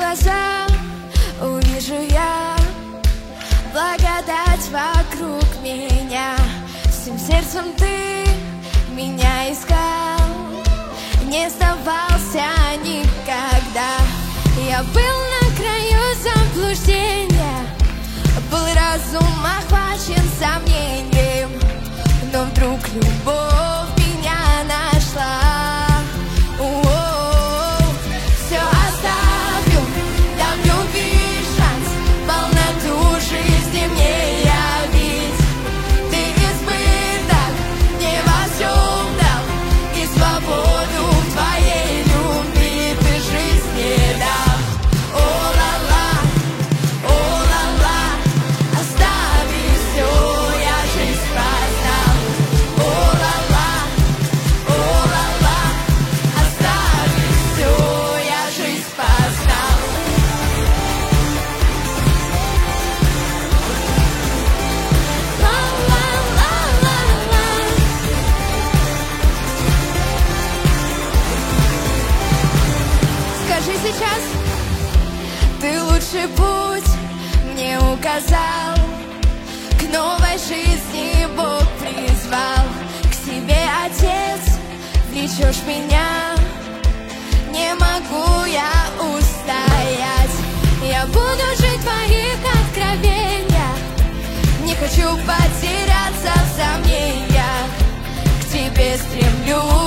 глаза увижу я благодать вокруг меня. Всем сердцем ты меня искал, не сдавался никогда. Я был на краю заблуждения, был разум охвачен сомнением, но вдруг любовь меня нашла. Все оставлю, дам любви шанс, полноту жизни мне явить. Ты избыток мне во всем дал, и свободу в твоей любви ты жизни дал. О-ла-ла, остави все, я жизнь познал. О-ла-ла, остави все, я жизнь познал. Скажи сейчас, ты лучший путь мне указал, к новой жизни Бог призвал. К себе, Отец, влечешь меня, не могу я устоять. Я буду жить в твоих откровениях, не хочу потеряться в сомнениях. К тебе стремлюсь.